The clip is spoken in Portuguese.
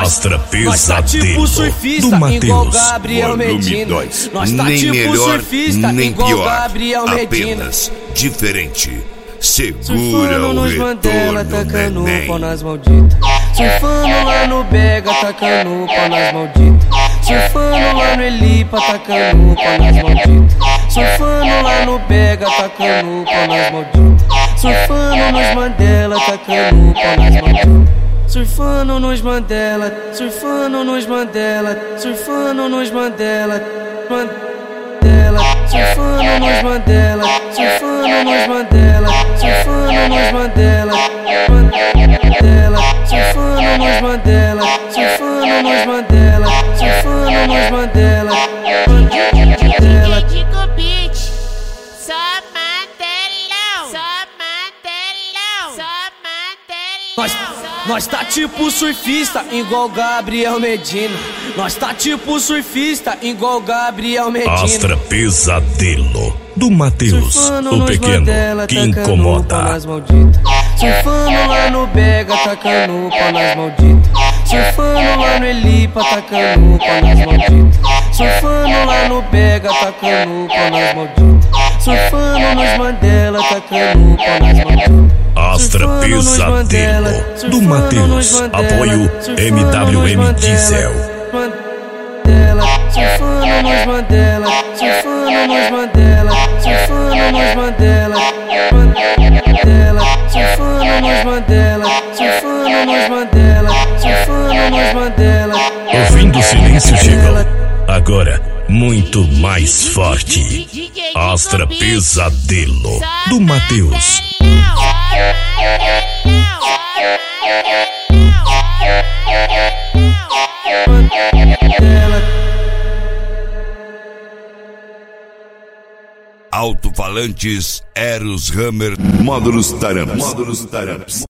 Astra Pesadelo tipo surfista, do igual Matheus. Gabriel Medina. 2. Nós tá Nem tipo melhor, surfista, nem igual pior. Gabriel Medina. Apenas diferente. Segura Surfando o nos Mandela, retorno, tacando neném. pau nas malditas. Surfando lá no Bega, tacando pau nas malditas. Surfando lá no Elipa, tacando pau nas malditas. Surfando lá no Bega, tacando pau nas malditas. Surfando nos Mandela, tacando pau nas malditas. Surfando nos Mandela, surfando nos Mandela, surfando nos Mandela, Mandela, surfando nos Mandela, surfando nos Mandela, surfando nos Mandela, Mandela, surfando nos Mandela, surfando nos Mandela, surfando nos Mandela, Mandela. Digo beat, só Mandelão, só Mandelão, só Mandelão. Nós tá tipo surfista, igual Gabriel Medina. Nós tá tipo surfista, igual Gabriel Medina. Astra Pesadelo do Matheus, o pequeno que incomoda. Surfando lá no Bega, tacando pau nas malditas. Surfando lá no Elipa, tacando pau nas malditas. Surfando lá no Bega, tacando pau nas malditas. Surfando nos Mandela, tacando pau nas malditas. Astra Pesadelo do Matheus. Apoio MWM Diesel. Mandela, surfando nos Mandela, surfando nos Mandela, surfando nos Mandela, Mandela, surfando nos Mandela, surfando nos Mandela, surfando nos Mandela. Ouvindo o silêncio chegou. Agora, muito mais forte. Astra Pesadelo do Matheus. Alto-falantes Eros Hammer Módulos Taramps.